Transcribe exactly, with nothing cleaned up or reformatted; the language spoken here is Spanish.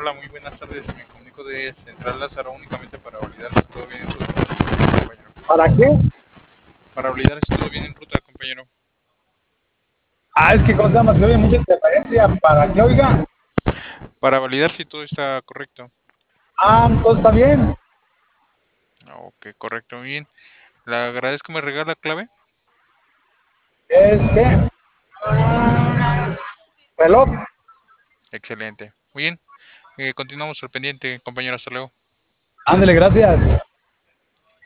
Hola, muy buenas tardes. Me comunico de Central Lázaro únicamente para validar si todo bien en ruta, compañero. ¿Para qué? Para validar si todo bien en ruta, compañero. Ah, es que cosa llama, se oye mucha interferencia. ¿Para qué, oiga? Para validar si todo está correcto. Ah, todo está bien. Ok, correcto, muy bien. Le agradezco, me regala la clave. Es que reloj. Excelente. Muy bien. Eh, continuamos al pendiente, compañero. Hasta luego. Ándele, gracias.